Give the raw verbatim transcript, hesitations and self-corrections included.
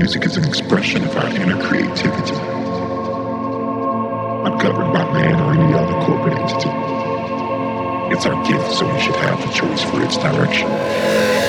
Music is an expression of our inner creativity, not governed by man or any other corporate entity. It's our gift, so we should have the choice for its direction.